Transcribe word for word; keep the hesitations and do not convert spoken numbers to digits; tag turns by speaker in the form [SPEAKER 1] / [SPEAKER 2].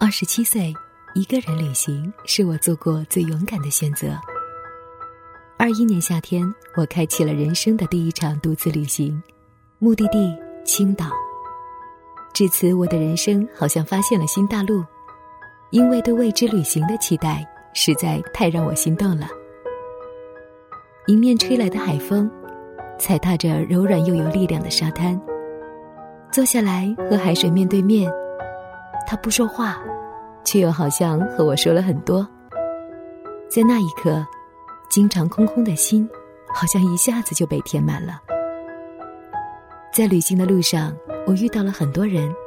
[SPEAKER 1] 二十七岁，一个人旅行是我做过最勇敢的选择。二一年夏天，我开启了人生的第一场独自旅行，目的地青岛。至此，我的人生好像发现了新大陆，因为对未知旅行的期待实在太让我心动了。迎面吹来的海风，踩踏着柔软又有力量的沙滩，坐下来和海水面对面，他不说话，却又好像和我说了很多。在那一刻，经常空空的心好像一下子就被填满了。在旅行的路上，我遇到了很多人，